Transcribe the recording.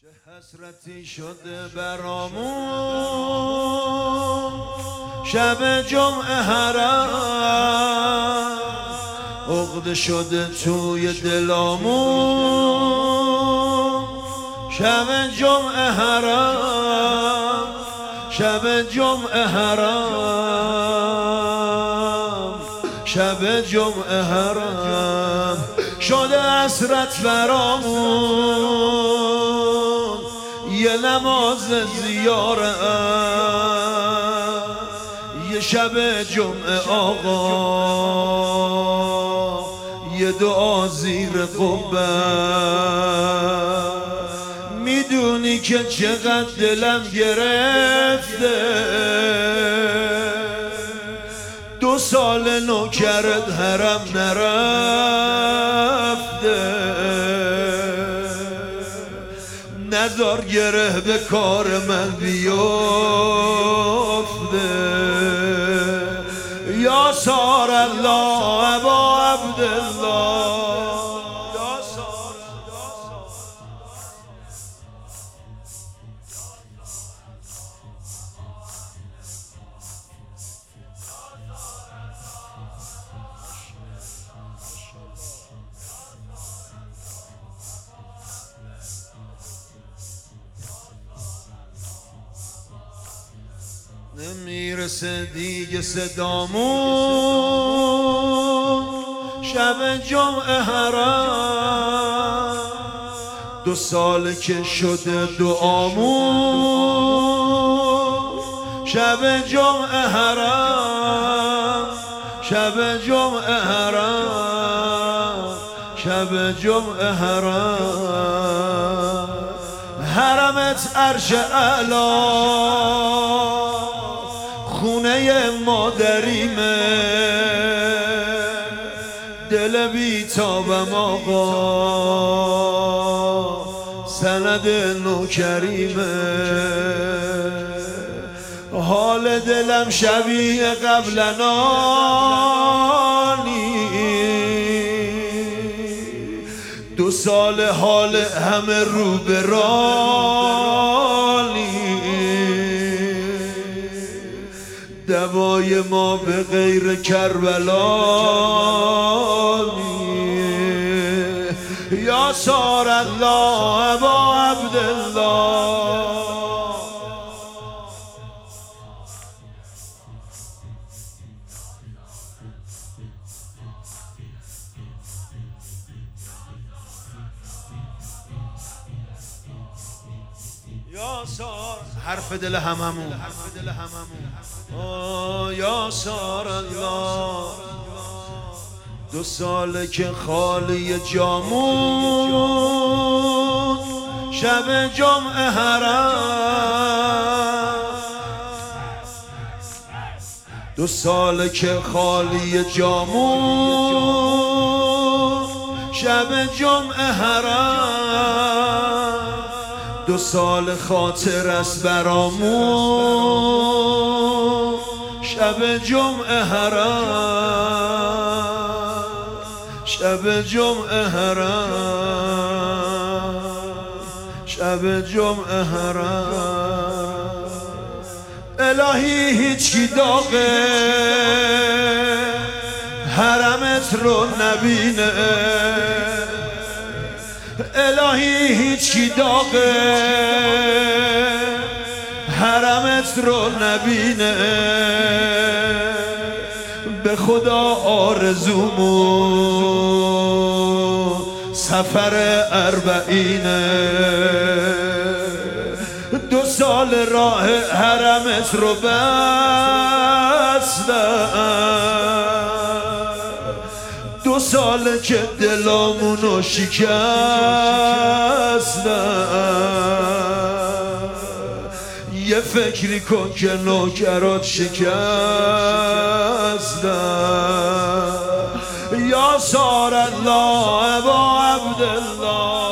حسرتی شده برامون شب جمعه حرم عقده شده توی دلامون شب جمعه حرم شب جمعه حرم شب جمعه حرم شده حسرت برامون یه نماز زیاره یه شب جمعه آقا یه دعا زیر قبه میدونی که چقدر دلم گرفته 2 سال نوکرت حرم نرفته نذار گره به کار من بیفته یا سار الله ابا عبدالله نمیرسه دیگه صدامون شب جمعه حرم 2 سال که شده دعامون شب جمعه حرم شب جمعه حرم شب جمعه حرم حرمت عرش اعلی خونه مادریمه دل بیتابم آقا سند نوکریمه حال دلم شبیه قبلنانی 2 سال حال همه رو به رانی دوای ما به غیر کربلا یا سار الله ابا عبدالله یا سار حرف دل هممون یا سار الله 2 ساله که خالی جامون شب جمعه حرم 2 ساله که خالی جامون شب جمعه حرم 2 سال خاطر است برامون شب جمعه حرم شب جمعه حرم شب جمعه حرم الهی هیچی داغه حرمت رو نبینه الهی هیچی داغه حرمت رو نبینه به خدا آرزومون سفر 40 2 سال راه حرمت رو بستم 2 سال که دلامونو شکستم یه فکری کن که نوکرات شکستم یا سار الله ابا عبدالله